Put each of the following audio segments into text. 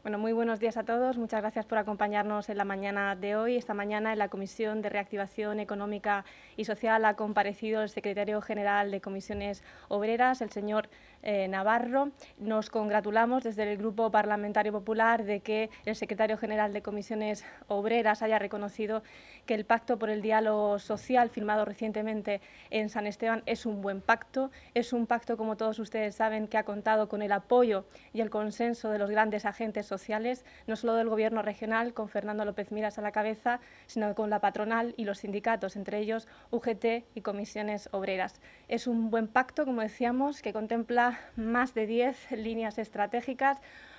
Bueno, muy buenos días a todos. Muchas gracias por acompañarnos en la mañana de hoy. Esta mañana en la Comisión de Reactivación Económica y Social ha comparecido el secretario general de Comisiones Obreras, el señor Navarro. Nos congratulamos desde el Grupo Parlamentario Popular de que el secretario general de Comisiones Obreras haya reconocido que el Pacto por el Diálogo Social firmado recientemente en San Esteban es un buen pacto. Es un pacto, como todos ustedes saben, que ha contado con el apoyo y el consenso de los grandes agentes sociales, no solo del Gobierno regional, con Fernando López Miras a la cabeza, sino con la patronal y los sindicatos, entre ellos UGT y Comisiones Obreras. Es un buen pacto, como decíamos, que contempla más de 10 líneas estratégicas,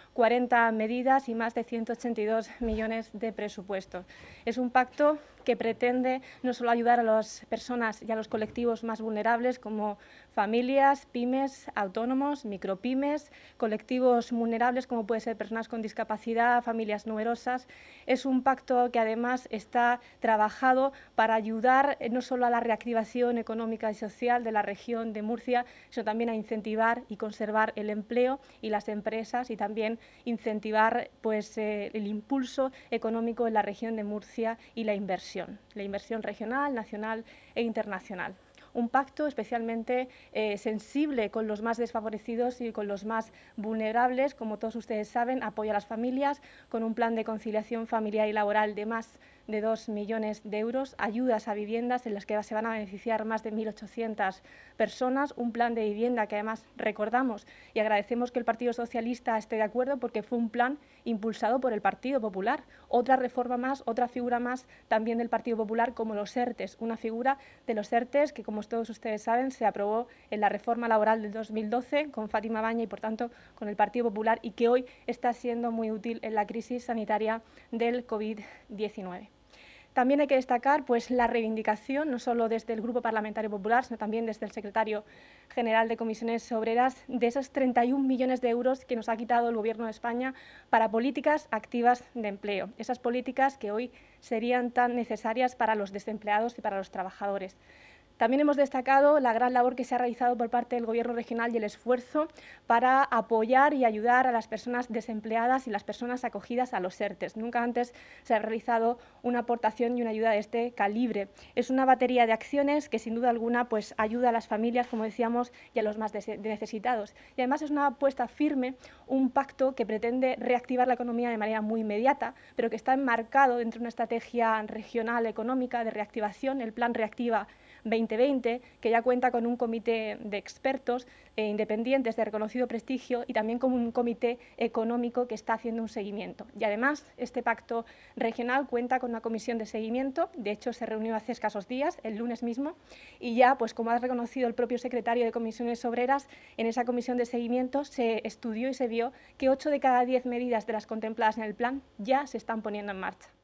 40 medidas y más de 182 millones de presupuesto. Es un pacto que pretende no solo ayudar a las personas y a los colectivos más vulnerables como familias, pymes, autónomos, micropymes, colectivos vulnerables como puede ser personas con discapacidad, familias numerosas. Es un pacto que además está trabajado para ayudar no solo a la reactivación económica y social de la región de Murcia, sino también a incentivar y conservar el empleo y las empresas y también incentivar el impulso económico en la región de Murcia y la inversión regional, nacional e internacional. Un pacto especialmente sensible con los más desfavorecidos y con los más vulnerables. Como todos ustedes saben, apoya a las familias con un plan de conciliación familiar y laboral de más de 2 millones de euros, ayudas a viviendas en las que se van a beneficiar más de 1.800 personas, un plan de vivienda que además recordamos y agradecemos que el Partido Socialista esté de acuerdo porque fue un plan impulsado por el Partido Popular. Otra reforma más, otra figura más también del Partido Popular, como los ERTEs, una figura de los ERTEs que, como todos ustedes saben, se aprobó en la reforma laboral del 2012 con Fátima Baña y, por tanto, con el Partido Popular y que hoy está siendo muy útil en la crisis sanitaria del COVID-19. También hay que destacar la reivindicación, no solo desde el Grupo Parlamentario Popular, sino también desde el secretario general de Comisiones Obreras, de esos 31 millones de euros que nos ha quitado el Gobierno de España para políticas activas de empleo, esas políticas que hoy serían tan necesarias para los desempleados y para los trabajadores. También hemos destacado la gran labor que se ha realizado por parte del Gobierno regional y el esfuerzo para apoyar y ayudar a las personas desempleadas y las personas acogidas a los ERTEs. Nunca antes se ha realizado una aportación y una ayuda de este calibre. Es una batería de acciones que, sin duda alguna, ayuda a las familias, como decíamos, y a los más necesitados. Y además es una apuesta firme, un pacto que pretende reactivar la economía de manera muy inmediata, pero que está enmarcado dentro de una estrategia regional económica de reactivación, el Plan Reactiva 2020, que ya cuenta con un comité de expertos independientes de reconocido prestigio y también con un comité económico que está haciendo un seguimiento. Y además, este pacto regional cuenta con una comisión de seguimiento, de hecho se reunió hace escasos días, el lunes mismo, y ya, como ha reconocido el propio secretario de Comisiones Obreras, en esa comisión de seguimiento se estudió y se vio que 8 de cada 10 medidas de las contempladas en el plan ya se están poniendo en marcha.